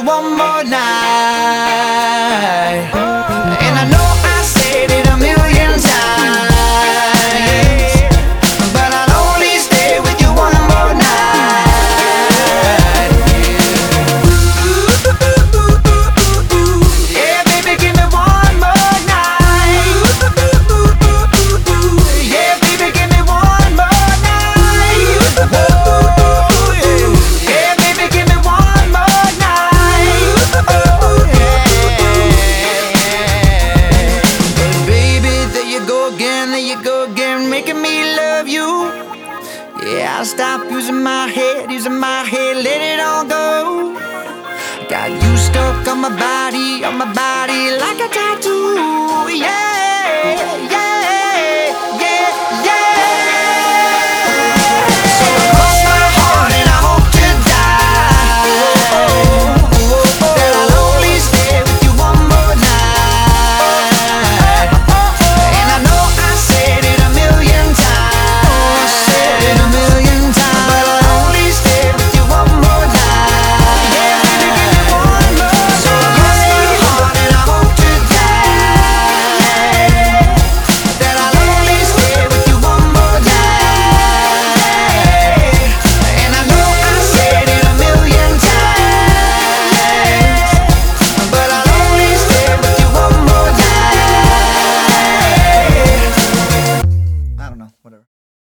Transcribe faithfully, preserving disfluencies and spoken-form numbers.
one more night. And I know I said it a million times, but I'll only stay with you one more night. Yeah, baby, give me one more night. Yeah, baby, give me one more night. Yeah, baby, give me one more night. But baby, there you go again, there you go again, making me love you. Yeah, I'll stop using my head, using my head, let it all go. Got you stuck on my body, on my body like a tattoo. Yeah, yeah.